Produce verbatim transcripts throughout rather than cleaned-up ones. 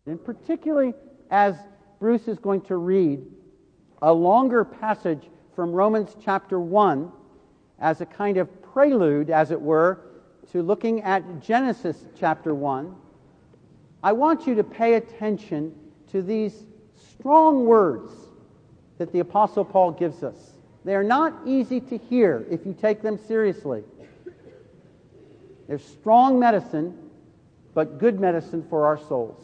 And particularly as Bruce is going to read a longer passage from Romans chapter one as a kind of prelude, as it were, to looking at Genesis chapter one, I want you to pay attention to these strong words that the Apostle Paul gives us. They are not easy to hear if you take them seriously. They're strong medicine, but good medicine for our souls.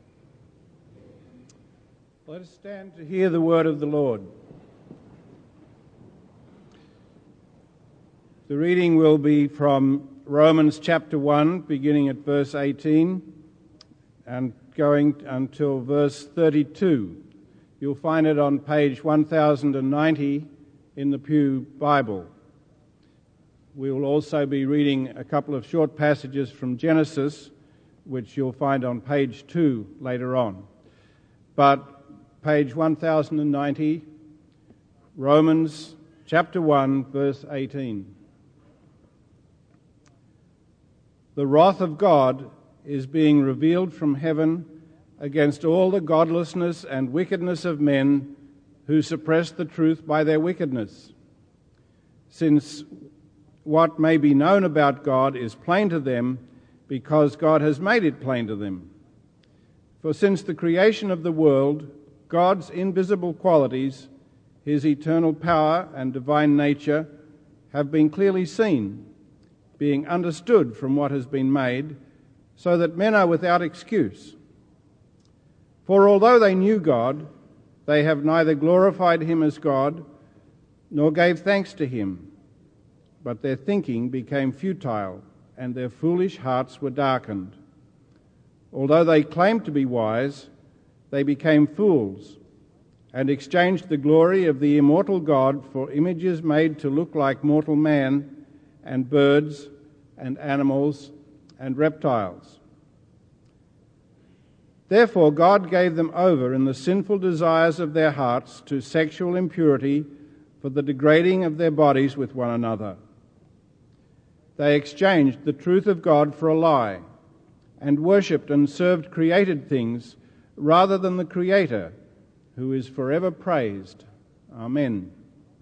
Let us stand to hear the word of the Lord. The reading will be from Romans chapter one, beginning at verse eighteen, and going until verse thirty-two. You'll find it on page one thousand ninety in the Pew Bible. We will also be reading a couple of short passages from Genesis, which you'll find on page two later on. But page one thousand ninety, Romans chapter one, verse eighteen. The wrath of God is being revealed from heaven against all the godlessness and wickedness of men who suppress the truth by their wickedness. Since what may be known about God is plain to them because God has made it plain to them. For since the creation of the world, God's invisible qualities, his eternal power and divine nature, have been clearly seen, being understood from what has been made, so that men are without excuse. For although they knew God, they have neither glorified him as God, nor gave thanks to him, but their thinking became futile, and their foolish hearts were darkened. Although they claimed to be wise, they became fools, and exchanged the glory of the immortal God for images made to look like mortal man, and birds, and animals, and reptiles. Therefore God gave them over in the sinful desires of their hearts to sexual impurity for the degrading of their bodies with one another. They exchanged the truth of God for a lie, and worshipped and served created things rather than the Creator, who is forever praised. Amen.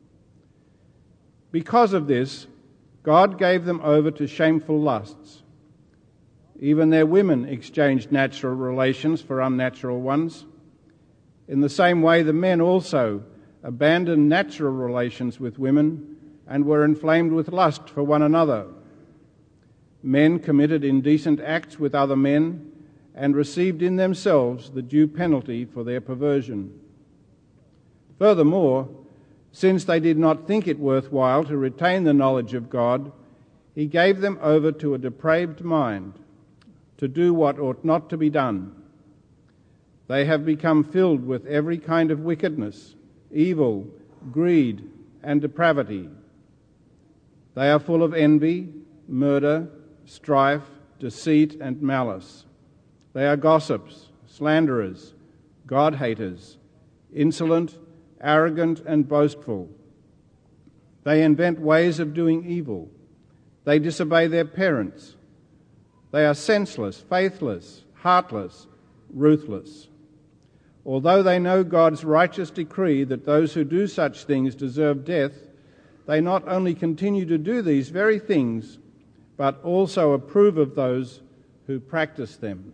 Because of this, God gave them over to shameful lusts. Even their women exchanged natural relations for unnatural ones. In the same way, the men also abandoned natural relations with women and were inflamed with lust for one another. Men committed indecent acts with other men and received in themselves the due penalty for their perversion. Furthermore, since they did not think it worthwhile to retain the knowledge of God, he gave them over to a depraved mind, to do what ought not to be done. They have become filled with every kind of wickedness, evil, greed, and depravity. They are full of envy, murder, strife, deceit, and malice. They are gossips, slanderers, God-haters, insolent, arrogant, and boastful. They invent ways of doing evil. They disobey their parents. They are senseless, faithless, heartless, ruthless. Although they know God's righteous decree that those who do such things deserve death, they not only continue to do these very things, but also approve of those who practice them.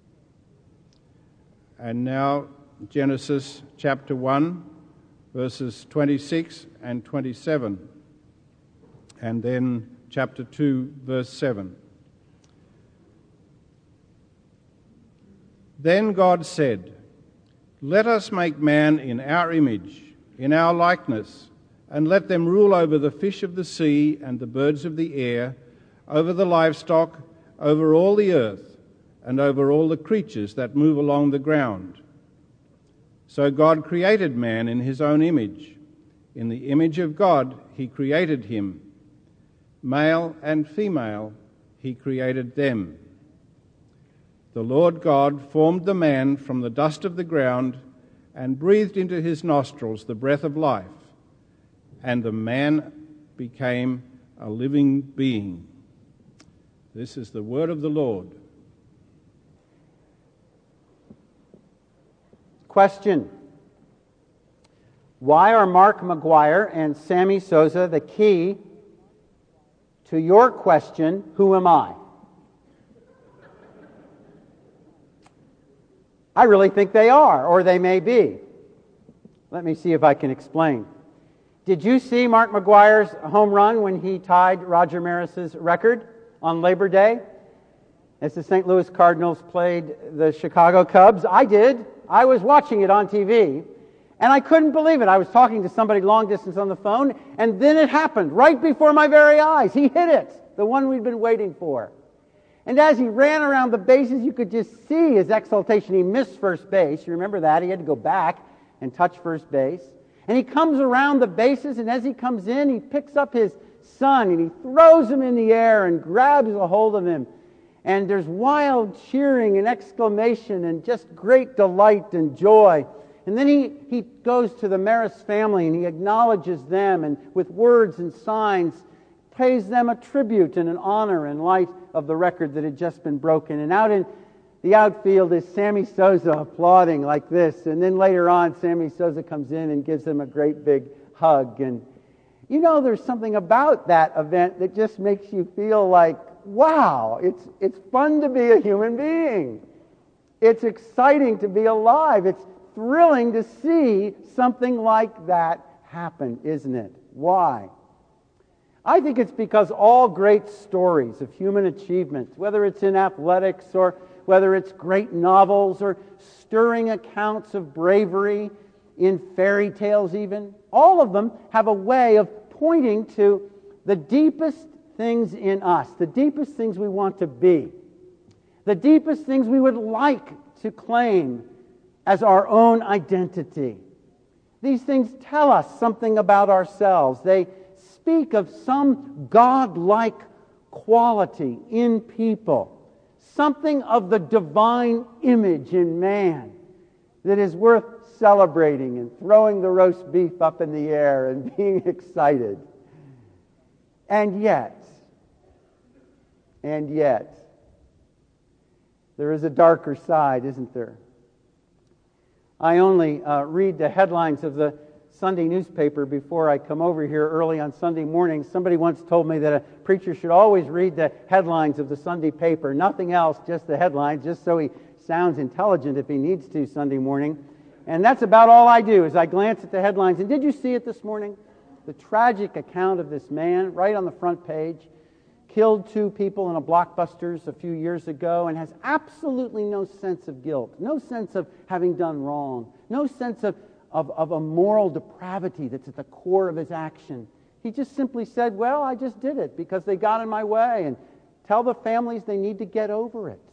And now, Genesis chapter one, verses twenty-six and twenty-seven, and then chapter two, verse seven. Then God said, "Let us make man in our image, in our likeness, and let them rule over the fish of the sea and the birds of the air, over the livestock, over all the earth, and over all the creatures that move along the ground." So God created man in his own image. In the image of God he created him. Male and female he created them. The Lord God formed the man from the dust of the ground and breathed into his nostrils the breath of life, and the man became a living being. This is the word of the Lord. Question: why are Mark McGuire and Sammy Sosa the key to your question, who am I? I really think they are, or they may be. Let me see if I can explain. Did you see Mark McGuire's home run when he tied Roger Maris's record on Labor Day as the Saint Louis Cardinals played the Chicago Cubs? I did. I was watching it on T V, and I couldn't believe it. I was talking to somebody long distance on the phone, and then it happened right before my very eyes. He hit it, the one we'd been waiting for. And as he ran around the bases, you could just see his exultation. He missed first base. You remember that? He had to go back and touch first base. And he comes around the bases, and as he comes in, he picks up his son, and he throws him in the air and grabs a hold of him. And there's wild cheering and exclamation and just great delight and joy. And then he, he goes to the Maris family, and he acknowledges them, and with words and signs, pays them a tribute and an honor in light of the record that had just been broken. And out in the outfield is Sammy Sosa applauding like this. And then later on, Sammy Sosa comes in and gives him a great big hug. And you know, there's something about that event that just makes you feel like, wow, it's it's fun to be a human being. It's exciting to be alive. It's thrilling to see something like that happen, isn't it? Why? I think it's because all great stories of human achievement, whether it's in athletics or whether it's great novels or stirring accounts of bravery in fairy tales even, all of them have a way of pointing to the deepest things in us, the deepest things we want to be, the deepest things we would like to claim as our own identity. These things tell us something about ourselves. They speak of some God-like quality in people, something of the divine image in man that is worth celebrating and throwing the roast beef up in the air and being excited. And yet, and yet, there is a darker side, isn't there? I only uh, read the headlines of the Sunday newspaper before I come over here early on Sunday morning. Somebody once told me that a preacher should always read the headlines of the Sunday paper, nothing else, just the headlines, just so he sounds intelligent if he needs to Sunday morning. And that's about all I do, is I glance at the headlines. And did you see it this morning? The tragic account of this man right on the front page, killed two people in a Blockbusters a few years ago and has absolutely no sense of guilt, no sense of having done wrong, no sense of Of, of a moral depravity that's at the core of his action. He just simply said, well, I just did it because they got in my way, and tell the families they need to get over it.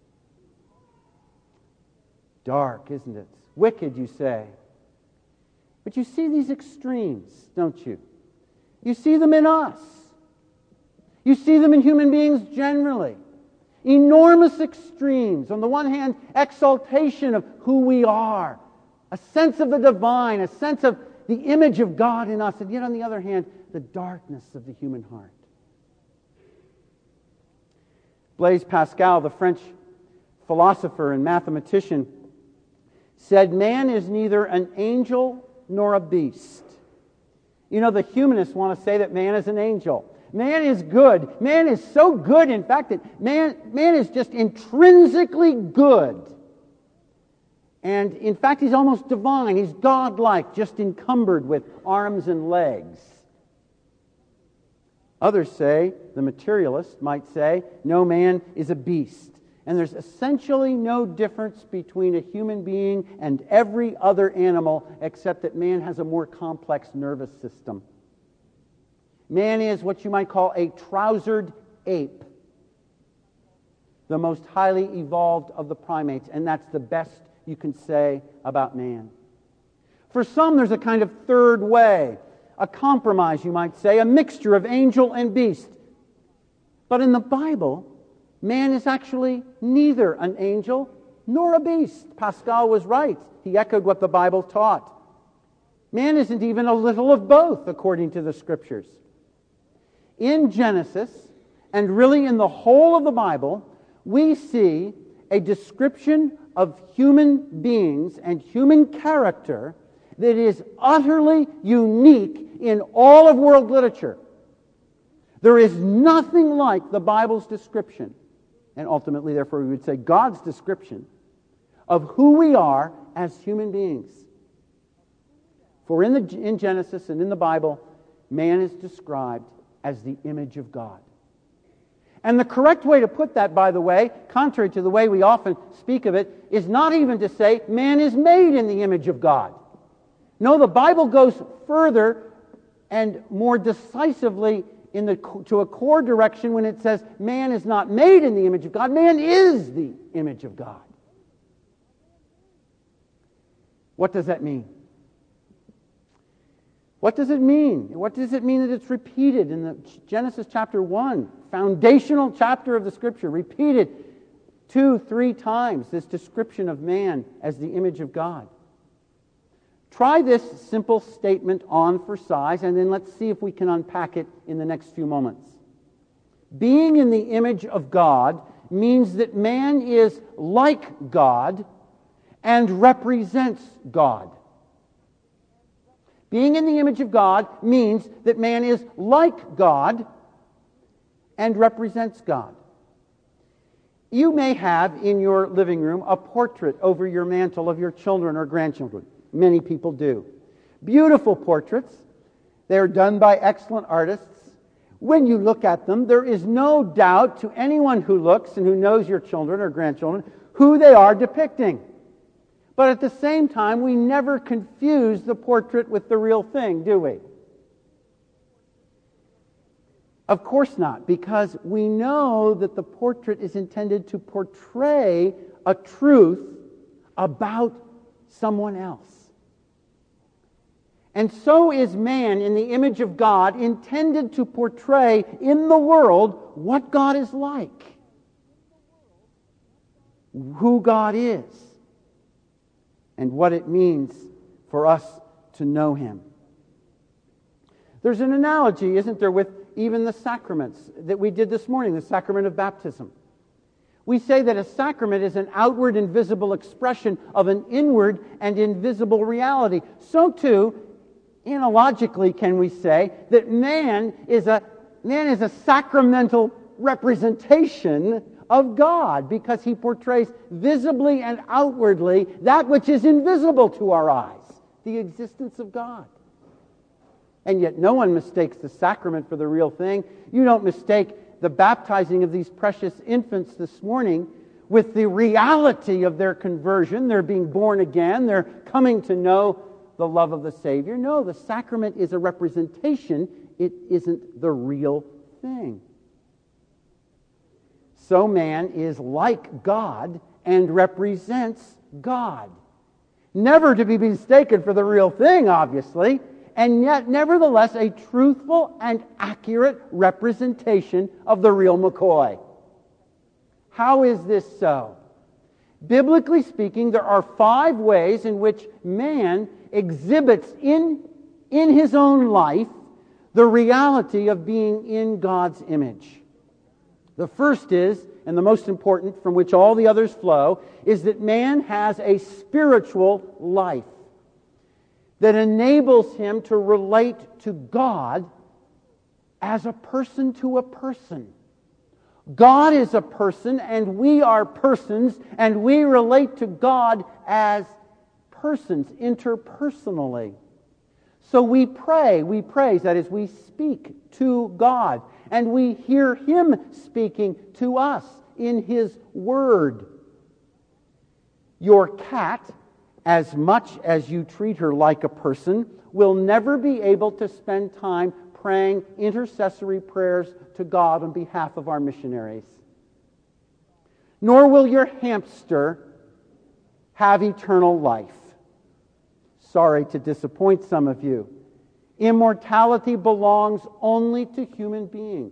Dark, isn't it? Wicked, you say. But you see these extremes, don't you? You see them in us. You see them in human beings generally. Enormous extremes. On the one hand, exaltation of who we are, a sense of the divine, a sense of the image of God in us, and yet on the other hand, the darkness of the human heart. Blaise Pascal, the French philosopher and mathematician, said, man is neither an angel nor a beast. You know, the humanists want to say that man is an angel. Man is good. Man is so good, in fact, that man, man is just intrinsically good. And in fact, he's almost divine. He's God-like, just encumbered with arms and legs. Others say, the materialist might say, no, man is a beast. And there's essentially no difference between a human being and every other animal, except that man has a more complex nervous system. Man is what you might call a trousered ape, the most highly evolved of the primates, and that's the best you can say about man. For some, there's a kind of third way, a compromise, you might say, a mixture of angel and beast. But in the Bible, man is actually neither an angel nor a beast. Pascal was right. He echoed what the Bible taught. Man isn't even a little of both, according to the Scriptures. In Genesis, and really in the whole of the Bible, we see a description of human beings and human character that is utterly unique in all of world literature. There is nothing like the Bible's description, and ultimately, therefore, we would say God's description of who we are as human beings. For in, the, in Genesis and in the Bible, man is described as the image of God. And the correct way to put that, by the way, contrary to the way we often speak of it, is not even to say man is made in the image of God. No, the Bible goes further and more decisively in the, to a core direction when it says man is not made in the image of God. Man is the image of God. What does that mean? What does it mean? What does it mean that it's repeated in the Genesis chapter one, foundational chapter of the Scripture, repeated two, three times, this description of man as the image of God? Try this simple statement on for size, and then let's see if we can unpack it in the next few moments. Being in the image of God means that man is like God and represents God. Being in the image of God means that man is like God and represents God. You may have in your living room a portrait over your mantle of your children or grandchildren. Many people do. Beautiful portraits. They're done by excellent artists. When you look at them, there is no doubt to anyone who looks and who knows your children or grandchildren who they are depicting. But at the same time, we never confuse the portrait with the real thing, do we? Of course not, because we know that the portrait is intended to portray a truth about someone else. And so is man in the image of God intended to portray in the world what God is like, who God is, and what it means for us to know Him. There's an analogy, isn't there, with even the sacraments that we did this morning, the sacrament of baptism. We say that a sacrament is an outward and visible expression of an inward and invisible reality. So too, analogically, can we say that man is a man is a sacramental representation of God, because he portrays visibly and outwardly that which is invisible to our eyes, the existence of God. And yet no one mistakes the sacrament for the real thing. You don't mistake the baptizing of these precious infants this morning with the reality of their conversion. They're being born again. They're coming to know the love of the Savior. No, the sacrament is a representation. It isn't the real thing. So man is like God and represents God. Never to be mistaken for the real thing, obviously, and yet nevertheless a truthful and accurate representation of the real McCoy. How is this so? Biblically speaking, there are five ways in which man exhibits in, in his own life the reality of being in God's image. The first is, and the most important, from which all the others flow, is that man has a spiritual life that enables him to relate to God as a person to a person. God is a person, and we are persons, and we relate to God as persons, interpersonally. So we pray, we praise, that is, we speak to God, and we hear Him speaking to us in His Word. Your cat, as much as you treat her like a person, will never be able to spend time praying intercessory prayers to God on behalf of our missionaries. Nor will your hamster have eternal life. Sorry to disappoint some of you. Immortality belongs only to human beings.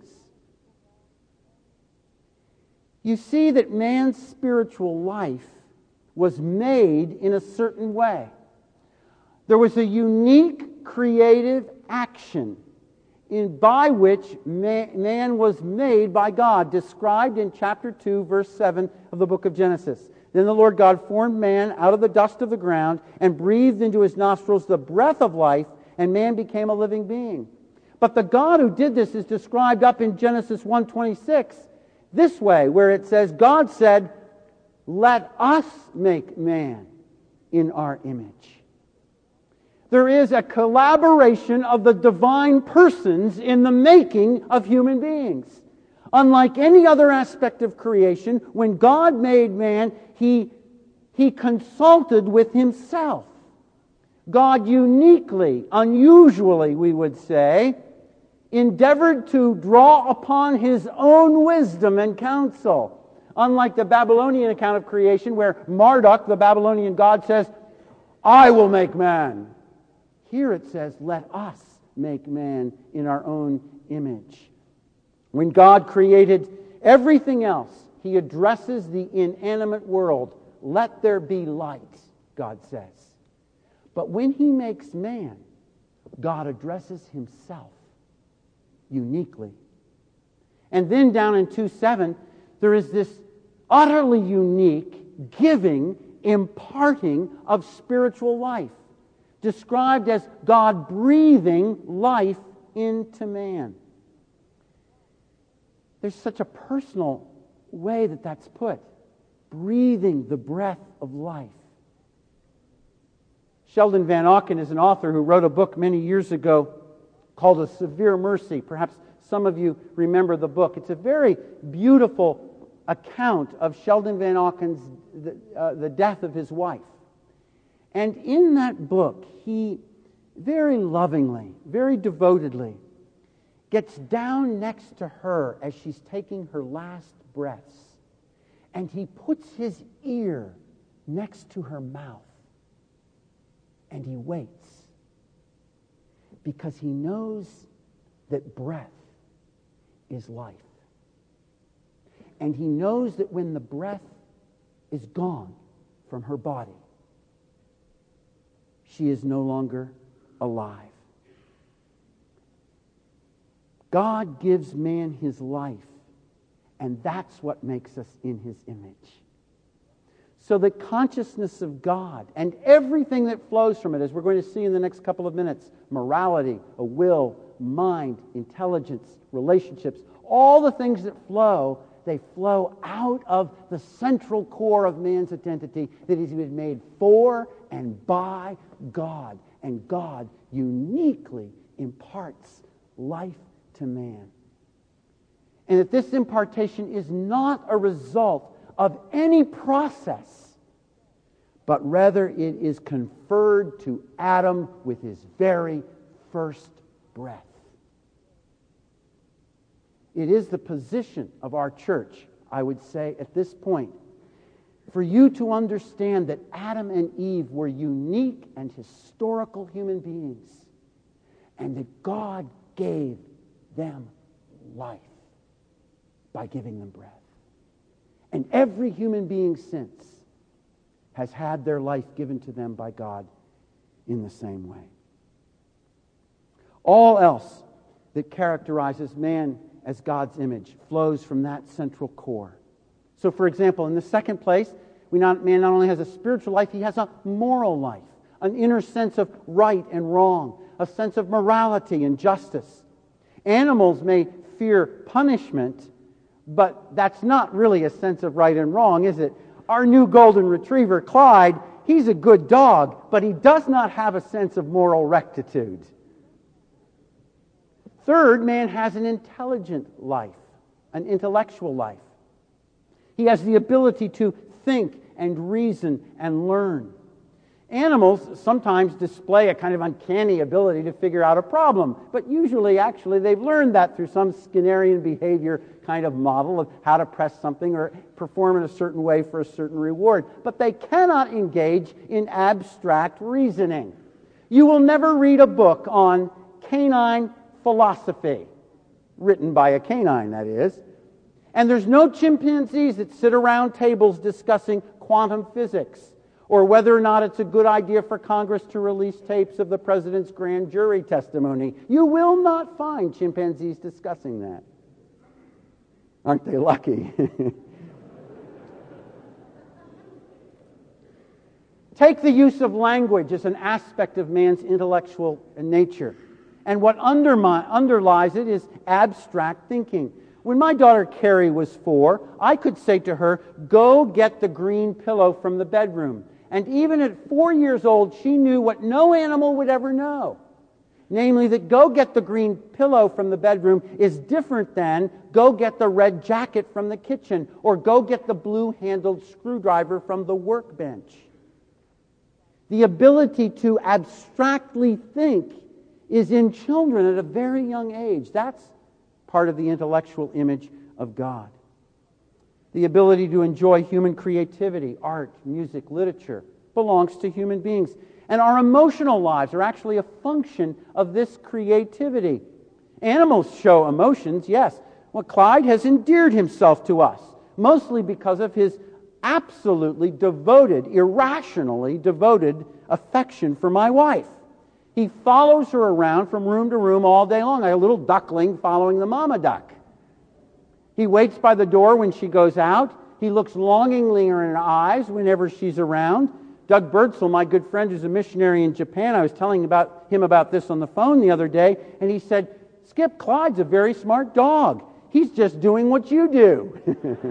You see that man's spiritual life was made in a certain way. There was a unique creative action in by which man, man was made by God, described in chapter two, verse seven of the book of Genesis. Then the Lord God formed man out of the dust of the ground and breathed into his nostrils the breath of life, and man became a living being. But the God who did this is described up in Genesis one twenty-six this way, where it says, God said, "Let us make man in our image." There is a collaboration of the divine persons in the making of human beings. Unlike any other aspect of creation, when God made man, He, he consulted with Himself. God uniquely, unusually, we would say, endeavored to draw upon His own wisdom and counsel. Unlike the Babylonian account of creation, where Marduk, the Babylonian god, says, "I will make man." Here it says, "Let us make man in our own image." When God created everything else, He addresses the inanimate world. "Let there be light," God says. But when He makes man, God addresses Himself uniquely. And then down in two seven, there is this utterly unique giving, imparting of spiritual life, described as God breathing life into man. There's such a personal way that that's put. Breathing the breath of life. Sheldon Van Auken is an author who wrote a book many years ago called A Severe Mercy. Perhaps some of you remember the book. It's a very beautiful account of Sheldon Van Auken's the, uh, the death of his wife. And in that book, he very lovingly, very devotedly gets down next to her as she's taking her last breaths, and he puts his ear next to her mouth, and he waits, because he knows that breath is life. And he knows that when the breath is gone from her body, she is no longer alive. God gives man his life, and that's what makes us in His image. So the consciousness of God and everything that flows from it, as we're going to see in the next couple of minutes, morality, a will, mind, intelligence, relationships, all the things that flow, they flow out of the central core of man's identity that he's been made for and by God. And God uniquely imparts life to man. And that this impartation is not a result of any process, but rather it is conferred to Adam with his very first breath. It is the position of our church, I would say at this point, for you to understand that Adam and Eve were unique and historical human beings, and that God gave them life by giving them breath. And every human being since has had their life given to them by God in the same way. All else that characterizes man as God's image flows from that central core. So, for example, in the second place, we not, man not only has a spiritual life, he has a moral life, an inner sense of right and wrong, a sense of morality and justice. Animals may fear punishment, but that's not really a sense of right and wrong, is it? Our new golden retriever, Clyde, he's a good dog, but he does not have a sense of moral rectitude. Third, man has an intelligent life, an intellectual life. He has the ability to think and reason and learn. Animals sometimes display a kind of uncanny ability to figure out a problem, but usually, actually, they've learned that through some Skinnerian behavior kind of model of how to press something or perform in a certain way for a certain reward. But they cannot engage in abstract reasoning. You will never read a book on canine philosophy, written by a canine, that is. And there's no chimpanzees that sit around tables discussing quantum physics, or whether or not it's a good idea for Congress to release tapes of the president's grand jury testimony. You will not find chimpanzees discussing that. Aren't they lucky? Take the use of language as an aspect of man's intellectual nature. And what undermi- underlies it is abstract thinking. When my daughter Carrie was four, I could say to her, "Go get the green pillow from the bedroom." And even at four years old, she knew what no animal would ever know. Namely, that go get the green pillow from the bedroom is different than go get the red jacket from the kitchen or go get the blue-handled screwdriver from the workbench. The ability to abstractly think is in children at a very young age. That's part of the intellectual image of God. The ability to enjoy human creativity, art, music, literature, belongs to human beings. And our emotional lives are actually a function of this creativity. Animals show emotions, yes. Well, Clyde has endeared himself to us, mostly because of his absolutely devoted, irrationally devoted affection for my wife. He follows her around from room to room all day long, like a little duckling following the mama duck. He waits by the door when she goes out. He looks longingly in her eyes whenever she's around. Doug Birdsell, my good friend who's a missionary in Japan, I was telling about him about this on the phone the other day, and he said, "Skip, Clyde's a very smart dog. He's just doing what you do."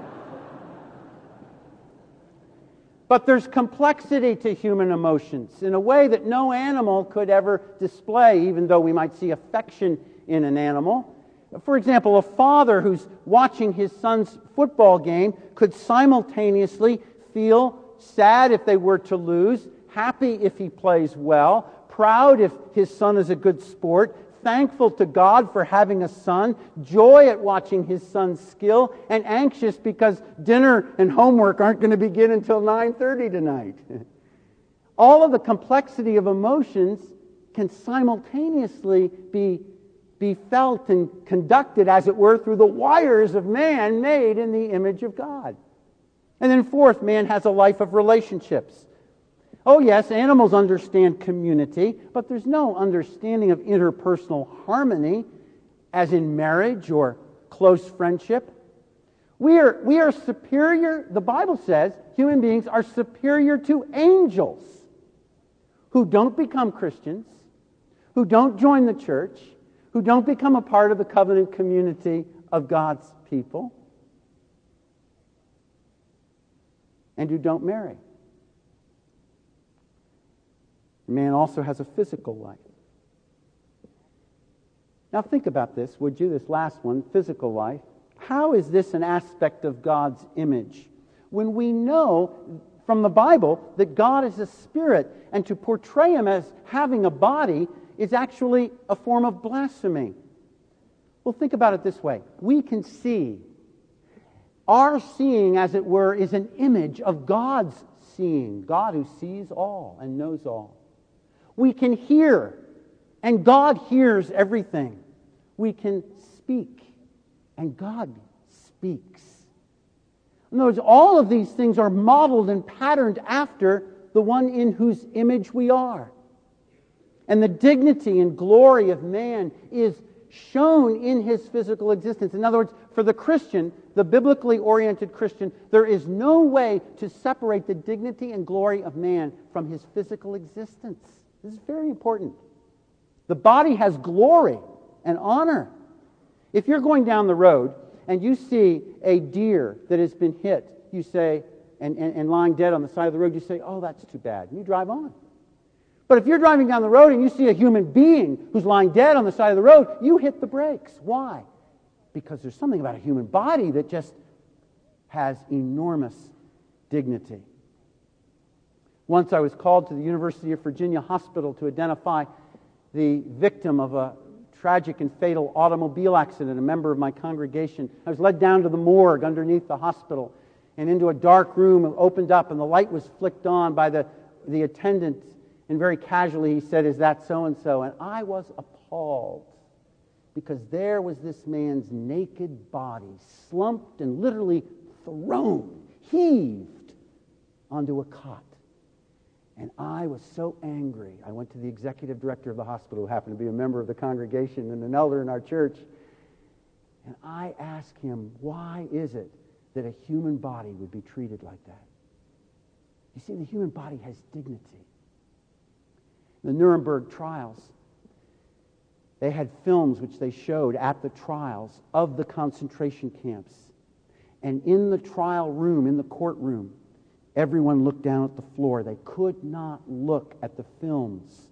But there's complexity to human emotions in a way that no animal could ever display, even though we might see affection in an animal. For example, a father who's watching his son's football game could simultaneously feel sad if they were to lose, happy if he plays well, proud if his son is a good sport, thankful to God for having a son, joy at watching his son's skill, and anxious because dinner and homework aren't going to begin until nine thirty tonight. All of the complexity of emotions can simultaneously be, be felt and conducted, as it were, through the wires of man made in the image of God. And then fourth, man has a life of relationships. Oh yes, animals understand community, but there's no understanding of interpersonal harmony as in marriage or close friendship. We are, we are superior, the Bible says, human beings are superior to angels who don't become Christians, who don't join the church, who don't become a part of the covenant community of God's people, and who don't marry. Man also has a physical life. Now think about this, would you, this last one, physical life. How is this an aspect of God's image? When we know from the Bible that God is a spirit, and to portray him as having a body is actually a form of blasphemy. Well, think about it this way. We can see. Our seeing, as it were, is an image of God's seeing. God who sees all and knows all. We can hear, and God hears everything. We can speak, and God speaks. In other words, all of these things are modeled and patterned after the one in whose image we are. And the dignity and glory of man is shown in his physical existence. In other words, for the Christian, the biblically oriented Christian, there is no way to separate the dignity and glory of man from his physical existence. This is very important. The body has glory and honor. If you're going down the road and you see a deer that has been hit, you say, and, and, and lying dead on the side of the road, you say, "Oh, that's too bad," and you drive on. But if you're driving down the road and you see a human being who's lying dead on the side of the road, you hit the brakes. Why? Because there's something about a human body that just has enormous dignity. Once I was called to the University of Virginia Hospital to identify the victim of a tragic and fatal automobile accident, a member of my congregation. I was led down to the morgue underneath the hospital and into a dark room and opened up, and the light was flicked on by the, the attendant, and very casually he said, "Is that so-and-so?" And I was appalled because there was this man's naked body slumped and literally thrown, heaved onto a cot. And I was so angry. I went to the executive director of the hospital, who happened to be a member of the congregation and an elder in our church. And I asked him, why is it that a human body would be treated like that? You see, the human body has dignity. The Nuremberg trials, they had films which they showed at the trials of the concentration camps. And in the trial room, in the courtroom, everyone looked down at the floor. They could not look at the films.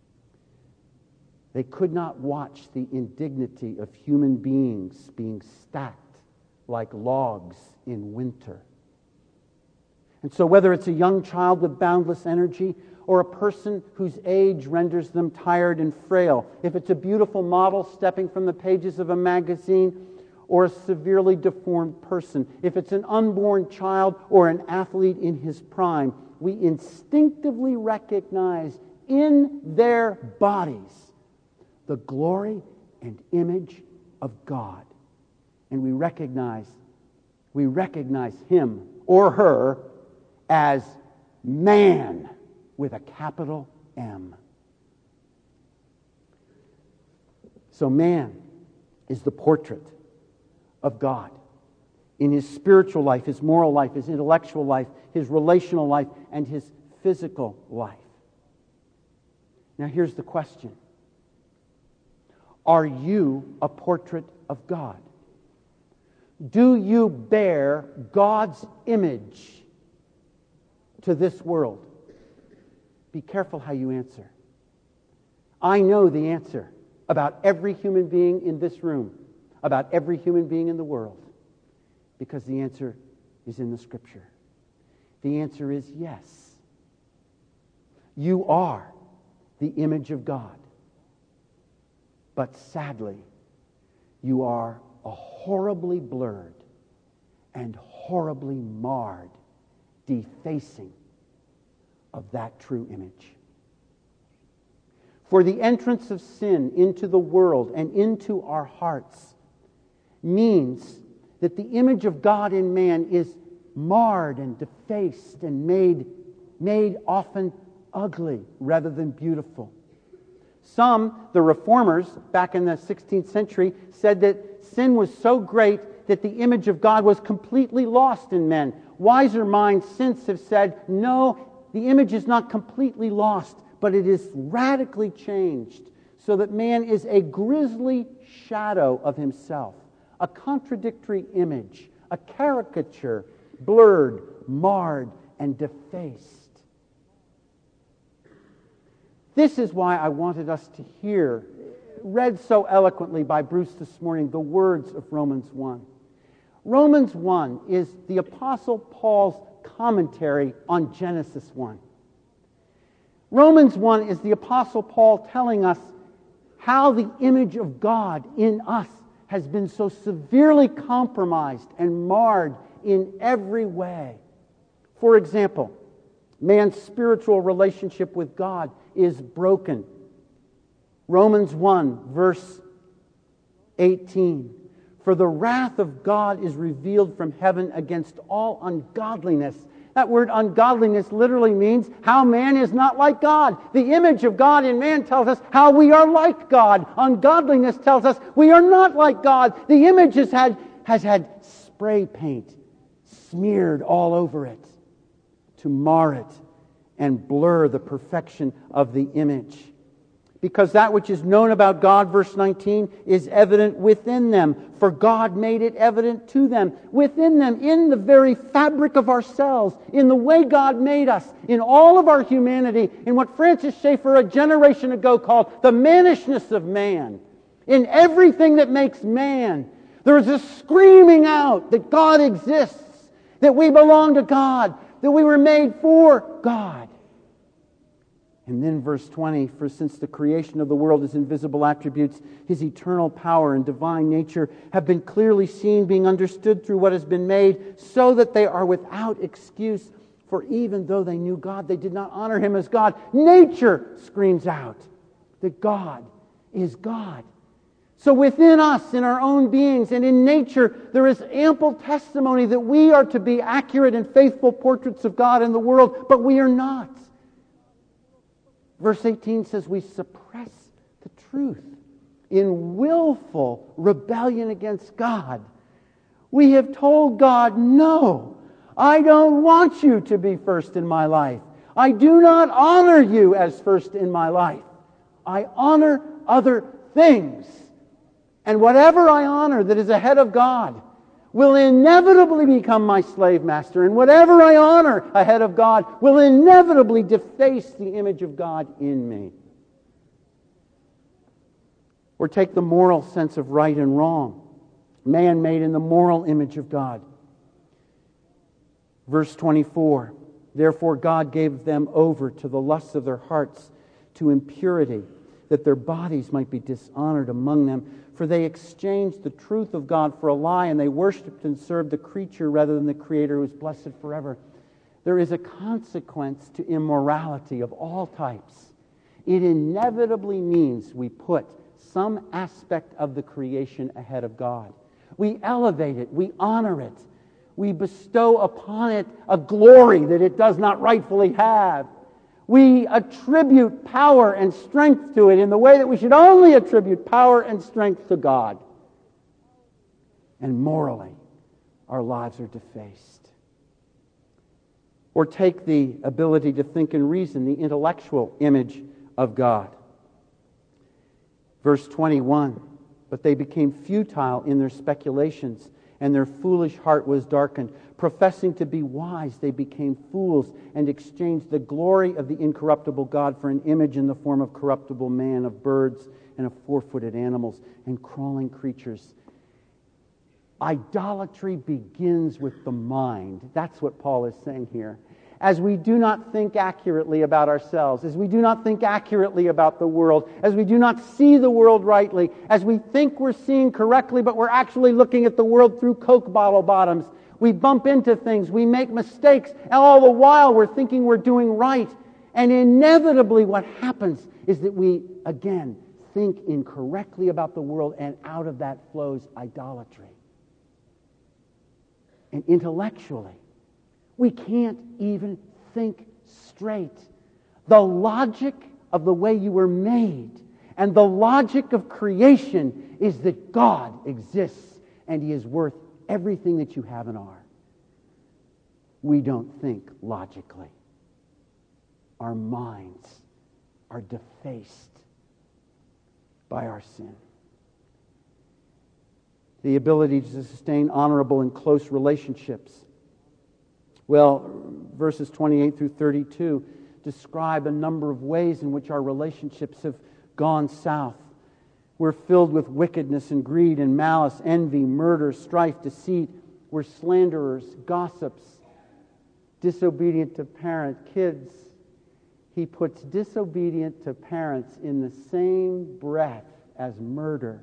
They could not watch the indignity of human beings being stacked like logs in winter. And so whether it's a young child with boundless energy or a person whose age renders them tired and frail, if it's a beautiful model stepping from the pages of a magazine or a severely deformed person, if it's an unborn child or an athlete in his prime, we instinctively recognize in their bodies the glory and image of God. And we recognize, we recognize him or her as man with a capital M. So man is the portrait of God in his spiritual life, his moral life, his intellectual life, his relational life, and his physical life. Now here's the question. Are you a portrait of God? Do you bear God's image to this world? Be careful how you answer. I know the answer about every human being in this room, about every human being in the world, because the answer is in the Scripture. The answer is yes. You are the image of God. But sadly, you are a horribly blurred and horribly marred defacing of that true image. For the entrance of sin into the world and into our hearts means that the image of God in man is marred and defaced and made, made often ugly rather than beautiful. Some, the reformers back in the sixteenth century, said that sin was so great that the image of God was completely lost in men. Wiser minds since have said, no, the image is not completely lost, but it is radically changed so that man is a grisly shadow of himself, a contradictory image, a caricature, blurred, marred, and defaced. This is why I wanted us to hear, read so eloquently by Bruce this morning, the words of Romans one. Romans one is the Apostle Paul's commentary on Genesis one. Romans one is the Apostle Paul telling us how the image of God in us has been so severely compromised and marred in every way. For example, man's spiritual relationship with God is broken. Romans one, verse eighteen. For the wrath of God is revealed from heaven against all ungodliness. That word ungodliness literally means how man is not like God. The image of God in man tells us how we are like God. Ungodliness tells us we are not like God. The image has had, has had spray paint smeared all over it to mar it and blur the perfection of the image. Because that which is known about God, verse nineteen, is evident within them. For God made it evident to them. Within them, in the very fabric of ourselves, in the way God made us, in all of our humanity, in what Francis Schaeffer a generation ago called the mannishness of man. In everything that makes man, there is a screaming out that God exists, that we belong to God, that we were made for God. And then verse twenty, for since the creation of the world, his invisible attributes, his eternal power and divine nature have been clearly seen, being understood through what has been made, so that they are without excuse. For even though they knew God, they did not honor him as God. Nature screams out that God is God. So within us, in our own beings and in nature, there is ample testimony that we are to be accurate and faithful portraits of God in the world, but we are not. Verse eighteen says we suppress the truth in willful rebellion against God. We have told God no I don't want you to be first in my life. I do not honor you as first in my life. I honor other things. And whatever I honor that is ahead of God will inevitably become my slave master. And whatever I honor ahead of God will inevitably deface the image of God in me. Or take the moral sense of right and wrong. Man made in the moral image of God. Verse twenty-four, therefore God gave them over to the lusts of their hearts, to impurity, that their bodies might be dishonored among them. For they exchanged the truth of God for a lie, and they worshipped and served the creature rather than the Creator, who is blessed forever. There is a consequence to immorality of all types. It inevitably means we put some aspect of the creation ahead of God. We elevate it, we honor it, we bestow upon it a glory that it does not rightfully have. We attribute power and strength to it in the way that we should only attribute power and strength to God. And morally, our lives are defaced. Or take the ability to think and reason, the intellectual image of God. Verse twenty-one, but they became futile in their speculations, and their foolish heart was darkened. Professing to be wise, they became fools and exchanged the glory of the incorruptible God for an image in the form of corruptible man, of birds, and of four-footed animals, and crawling creatures. Idolatry begins with the mind. That's what Paul is saying here. As we do not think accurately about ourselves, as we do not think accurately about the world, as we do not see the world rightly, as we think we're seeing correctly, but we're actually looking at the world through Coke bottle bottoms, we bump into things, we make mistakes, and all the while we're thinking we're doing right. And inevitably what happens is that we, again, think incorrectly about the world, and out of that flows idolatry. And intellectually, we can't even think straight. The logic of the way you were made and the logic of creation is that God exists and He is worth everything that you have and are. We don't think logically. Our minds are defaced by our sin. The ability to sustain honorable and close relationships. Well, verses twenty-eight through thirty-two describe a number of ways in which our relationships have gone south. We're filled with wickedness and greed and malice, envy, murder, strife, deceit. We're slanderers, gossips, disobedient to parent, kids. He puts disobedient to parents in the same breath as murder.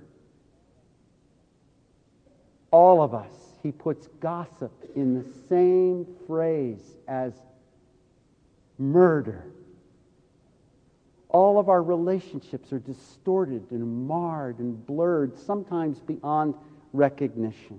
All of us. He puts gossip in the same phrase as murder. All of our relationships are distorted and marred and blurred, sometimes beyond recognition.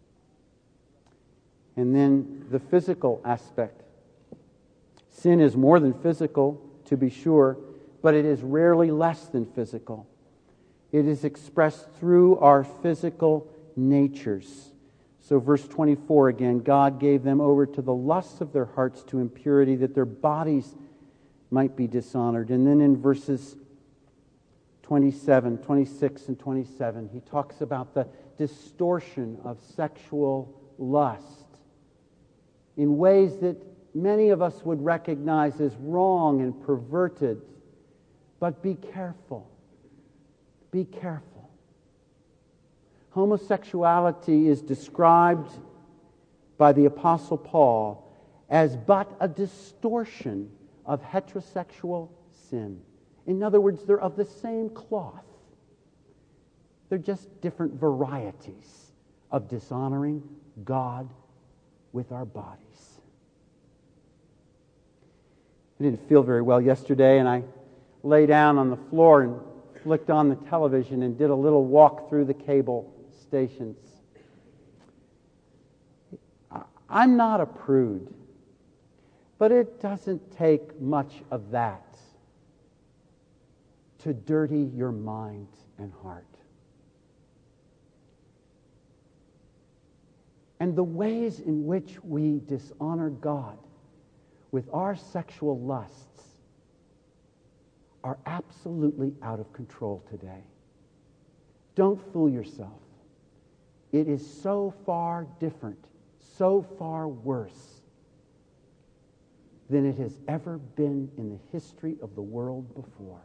And then the physical aspect. Sin is more than physical, to be sure, but it is rarely less than physical. It is expressed through our physical natures. So verse twenty-four again, God gave them over to the lusts of their hearts to impurity, that their bodies might be dishonored. And then in verses twenty-seven, twenty-six, and twenty-seven, he talks about the distortion of sexual lust in ways that many of us would recognize as wrong and perverted. But be careful. Be careful. Homosexuality is described by the Apostle Paul as but a distortion of heterosexual sin. In other words, they're of the same cloth. They're just different varieties of dishonoring God with our bodies. I didn't feel very well yesterday, and I lay down on the floor and flicked on the television and did a little walk through the cable stations. I'm not a prude, but it doesn't take much of that to dirty your mind and heart. And the ways in which we dishonor God with our sexual lusts are absolutely out of control today. Don't fool yourself. It is so far different, so far worse than it has ever been in the history of the world before.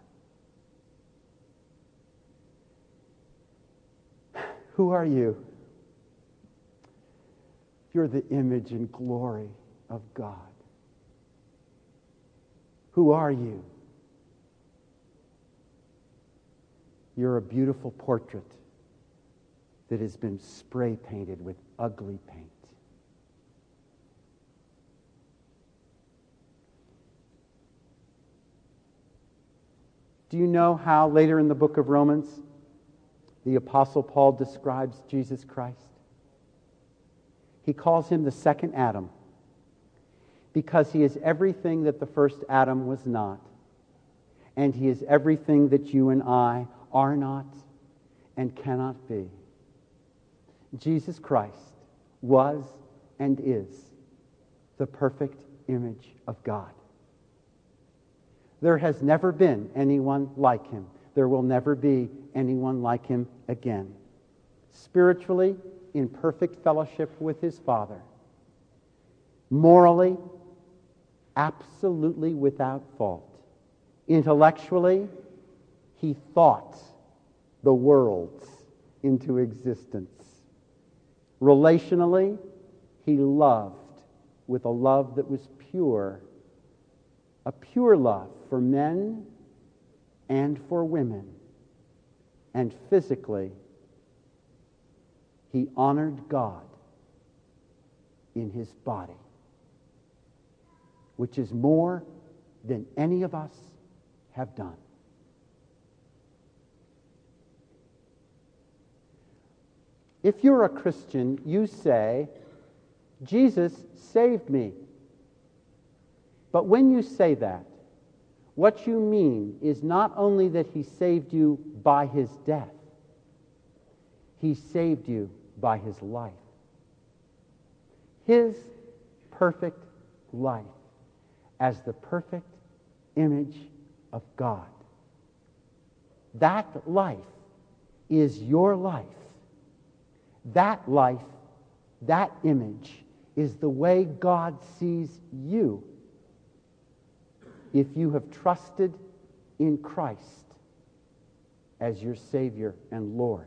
Who are you? You're the image and glory of God. Who are you? You're a beautiful portrait that has been spray painted with ugly paint. Do you know how later in the book of Romans the Apostle Paul describes Jesus Christ? He calls him the second Adam because he is everything that the first Adam was not. And he is everything that you and I are not and cannot be. Jesus Christ was and is the perfect image of God. There has never been anyone like him. There will never be anyone like him again. Spiritually, in perfect fellowship with his Father. Morally, absolutely without fault. Intellectually, he thought the worlds into existence. Relationally, he loved with a love that was pure. A pure love for men and for women. And physically, he honored God in his body, which is more than any of us have done. If you're a Christian, you say, Jesus saved me. But when you say that, what you mean is not only that he saved you by his death, he saved you by his life. His perfect life as the perfect image of God. That life is your life. That life, that image, is the way God sees you if you have trusted in Christ as your Savior and Lord.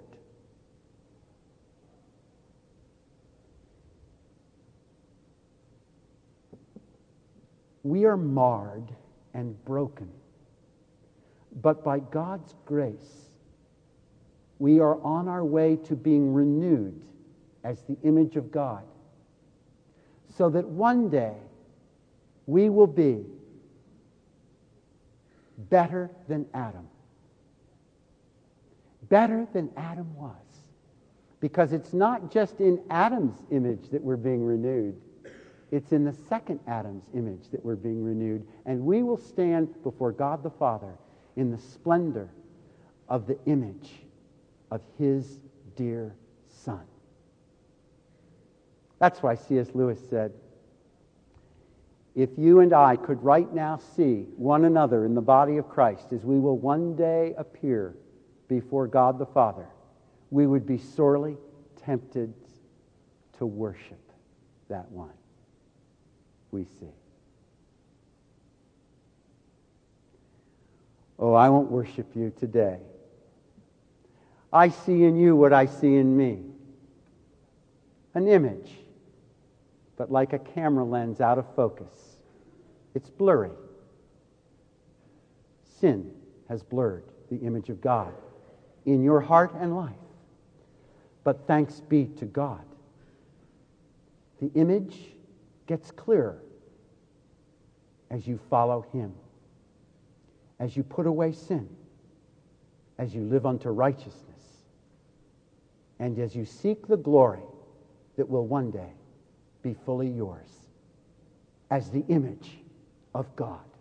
We are marred and broken, but by God's grace, we are on our way to being renewed as the image of God, so that one day we will be better than Adam. Better than Adam was. Because it's not just in Adam's image that we're being renewed. It's in the second Adam's image that we're being renewed. And we will stand before God the Father in the splendor of the image of his dear Son. That's why C S Lewis said, if you and I could right now see one another in the body of Christ as we will one day appear before God the Father, we would be sorely tempted to worship that one we see. Oh, I won't worship you today. I see in you what I see in me. An image, but like a camera lens out of focus. It's blurry. Sin has blurred the image of God in your heart and life. But thanks be to God, the image gets clearer as you follow him, as you put away sin, as you live unto righteousness, and as you seek the glory that will one day be fully yours as the image of God.